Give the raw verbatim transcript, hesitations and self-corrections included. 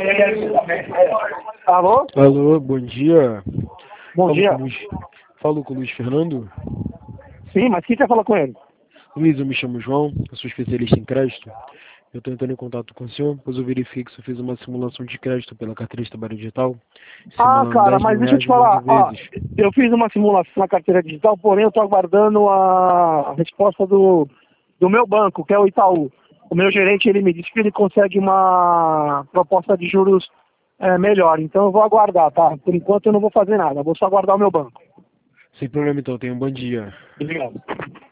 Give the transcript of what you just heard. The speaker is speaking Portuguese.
Alô? Alô, bom dia. Bom Falo dia. com o Luiz, falo com o Luiz Fernando. Sim, mas quem quer falar com ele? Luiz, eu me chamo João, eu sou especialista em crédito. Eu estou entrando em contato com o senhor, pois eu verifiquei que o senhor fez uma simulação de crédito pela carteira de trabalho digital, Ah, simulando cara, dez mas mil deixa eu reais te em doze falar. Ah, vezes. eu fiz uma simulação na carteira digital, porém eu estou aguardando a resposta do, do meu banco, que é o Itaú. O meu gerente, ele me disse que ele consegue uma proposta de juros é, melhor. Então eu vou aguardar, tá? Por enquanto eu não vou fazer nada, eu vou só aguardar o meu banco. Sem problema então, tenha um bom dia. Obrigado.